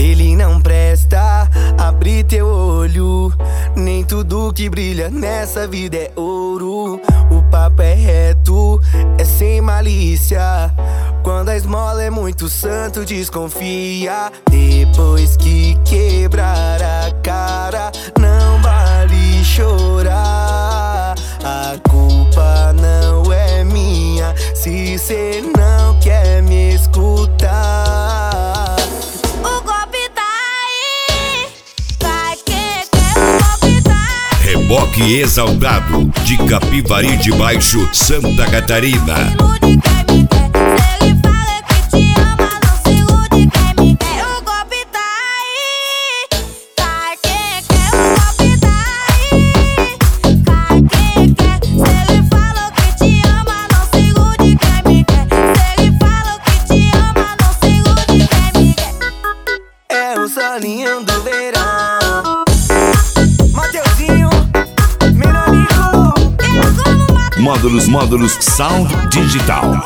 Ele não presta, abre teu olho. Nem tudo que brilha nessa vida é ouro. O papo é reto, é sem malícia. Quando a esmola é muito santo, desconfia. Depois que quebrar a cara, não vale chorar. A culpa não é minha se cê não quer me escutar. O golpe tá aí, vai que o golpe tá aí. Reboque Exaltado, de Capivari de Baixo, Santa Catarina. Ilude quem me quer, se ele fala que te ama, não se ilude quem me quer. O golpe tá aí, vai que o golpe tá aí. Vai que se ele fala que te ama, não se ilude quem me quer. Se ele fala que te ama, não se ilude quem me quer. É o solinho do verão. Mateuzinho, Menonico. Módulos Sound Digital.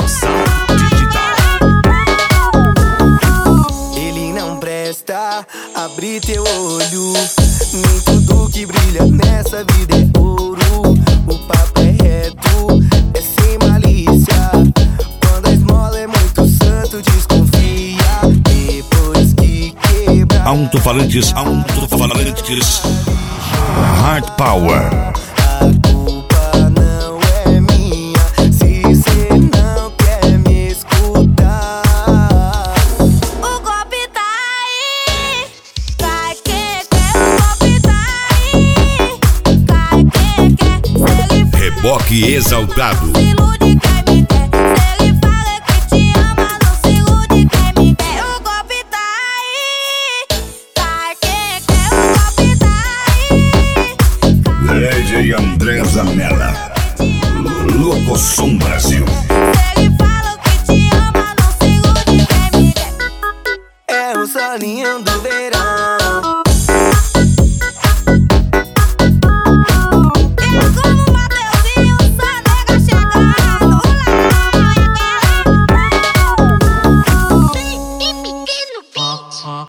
Ele não presta, abre teu olho. Nem tudo que brilha nessa vida é ouro. O papo é reto, é sem malícia. Quando a esmola é muito santo, desconfia. Depois que quebra Alto-falantes. Hard Power. a culpa não é minha se cê não quer me escutar. O golpe tá aí, vai que o golpe tá aí. Vai que se ele Reboque Exaltado. se ilude quem me quer. Se ele fala que te ama, não se ilude quem me quer. O golpe tá aí, vai que o golpe tá aí. DJ André Zanella. Locosom Brasil. Se ele fala que te ama, não se ilude quem me quer. É o solinho do verão.